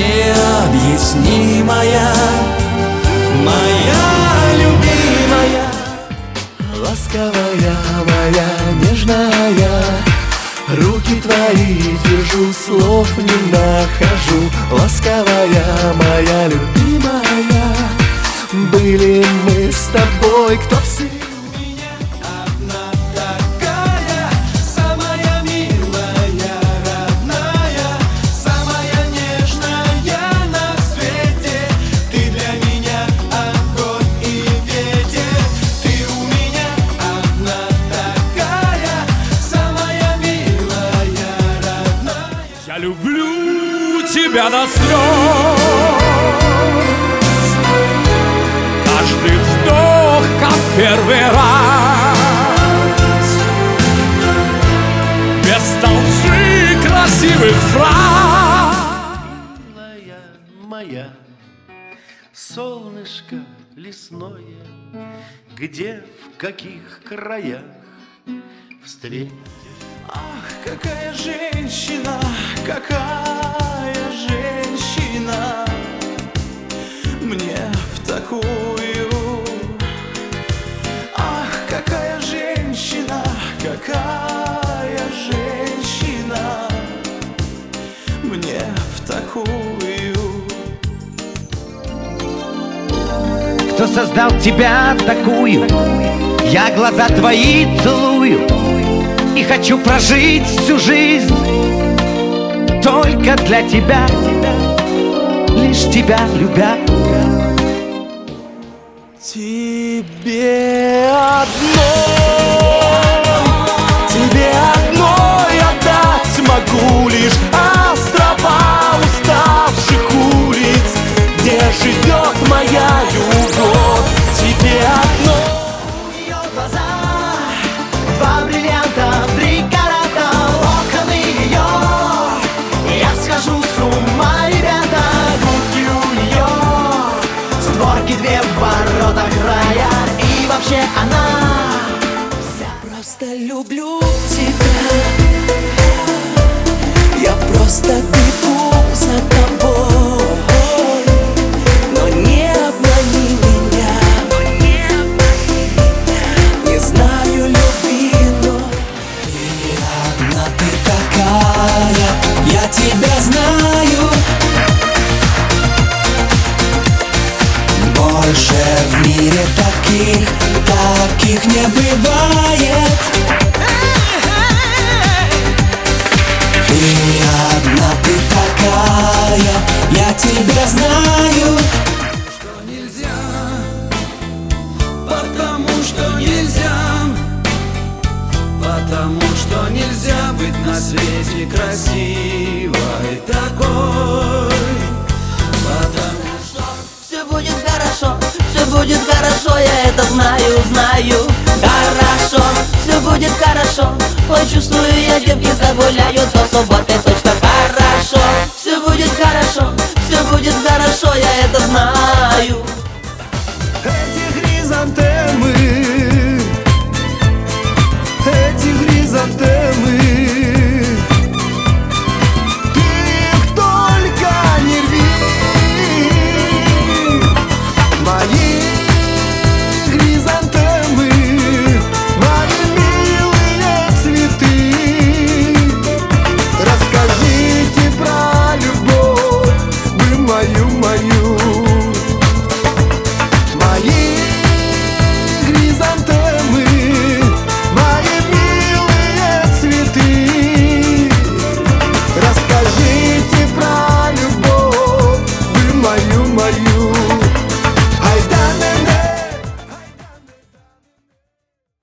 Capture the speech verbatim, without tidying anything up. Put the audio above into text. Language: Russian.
необъяснимая, моя любимая. Ласковая моя, нежная, руки твои держу, слов не нахожу. Ласковая моя любимая, были мы с тобой, кто все. Одна такая, самая милая, родная, самая нежная на свете. Ты для меня огонь и ветер. Ты у меня одна такая, самая милая, родная. Я люблю тебя до слез. Каждый вздох, как первый раз, без толщи красивых фраз. Милая моя, солнышко лесное, где, в каких краях встретить? Ах, какая женщина, какая женщина, мне в такую. Ах, какая женщина, какая женщина, мне в такую. Кто создал тебя такую? Я глаза твои целую и хочу прожить всю жизнь только для тебя, лишь тебя любя. Тебе одной, тебе одной отдать могу лишь острова уставших улиц, где живет моя любовь. Тебе одной. У нее глаза, два бриллианта, три карата, локоны ее. Я схожу с ума, ребята, руки у нее, створки две в воротах рая. И вообще она вся. Просто люблю тебя, я просто бегу за тобой. Но не обмани меня, не знаю любви, но ты одна, ты такая, я тебя знаю. Больше в мире таких, таких не бывает. Ты одна, ты такая, я тебя знаю. Что нельзя, потому что нельзя, потому что нельзя быть на свете красивой такой. Потому что все будет хорошо, все будет хорошо, я это знаю, знаю. Хорошо, все будет хорошо, ой, чувствую я, девки загуляют до субботы, точно хорошо. Все будет хорошо, все будет хорошо, я это знаю.